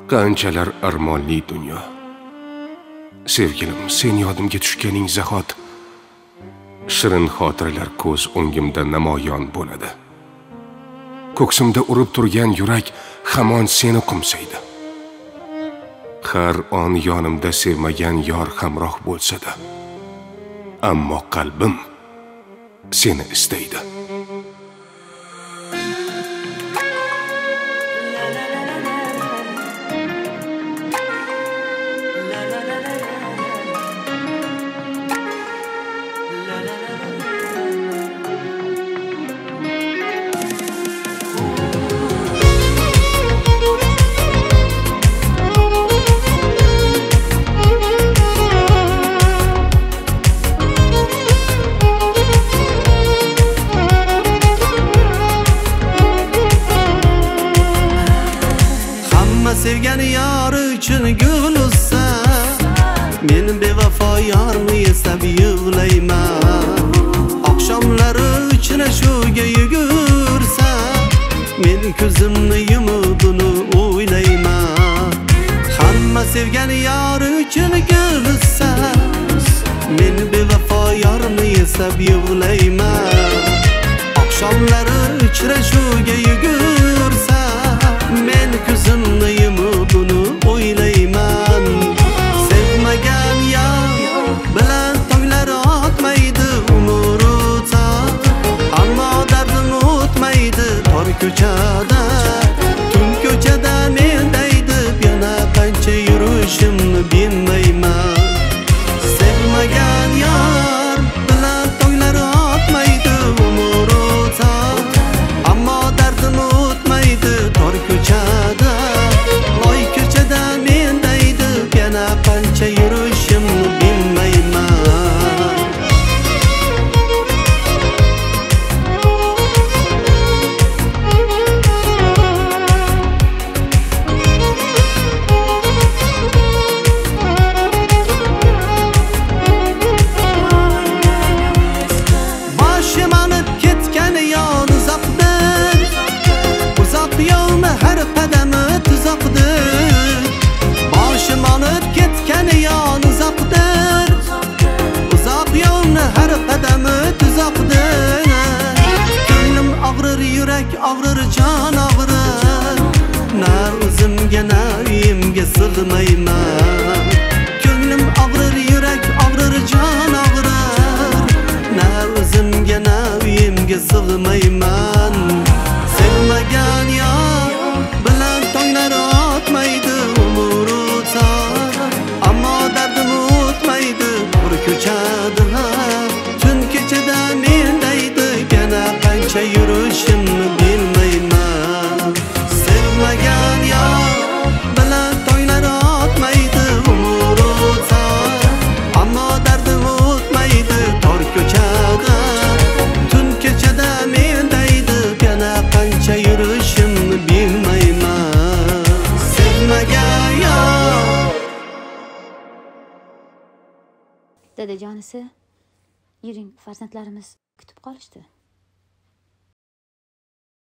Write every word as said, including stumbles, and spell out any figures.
Qanchalar armonli dunyo. Sevgilim, sen yodimga tushganing zahot shirin xotiralar ko'z o'ngimda namoyon bo'ladi. Ko'ksimda urib turgan yurak hamon seni qumsaydi. Har on yonimda sevmagan yor hamroh bo'lsa-da, ammo qalbim seni istaydi. Sevgani yor uchun gul uzsa, men bevafo yorni esab yig'layman. Oqshomlari uchrashuvga yugursa, men ko'zimni yumib uni o'ylayman. Hamma sevgani yor uchun gul uzsa, men bevafo yorni esab yig'layman. Oqshomlari uchrashuvga yugursa, men ko'zimni yumib uni o'ylayman. Sevmagan yor bilan tonglar o'tmaydi umr o'tar, ammo dardim o'tmaydi tor ko'chada. Tun ko'chada mendaydi yana qancha yurishimni bilmayman. Sevmagan yor bilan tonglar o'tmaydi umr o'tar, ammo dardim o'tmaydi tor ko'chada. Loy ko'chada mendaydi yana qancha yurishimni bilmayman. Boshim olib ketgan yon uzoqdir, uzoq yo'lni har qadami tuzoqdir. Boshim olib ketgan yon uzoqdir, uzoq yo'lni har qadami tuzoqdir. Ko'nglim og'rir, yurak og'rir, jon og'rir, na o'zimga na uyimga sig'mayman. Ko'nglim og'rir, yurak og'rir, jon og'rir, na o'zimga na uyimga sig'mayman. Sevmagan yor bilan tonglar o'tmaydi umr o'tar, ammo dardim o'tmaydi bir ko'chada. Tun kechada mendaydi yana qancha yurishimni bilmayman. Sevmagan yor bilan tonglar o'tmaydi umr o'tar, ammo dardim o'tmaydi tor ko'chada. Tun kechada mendaydi yana qancha yurishimni bilmayman. Sevmagan yor. Dadajonisi, yuring, farzandlarimiz kutib qolishdi.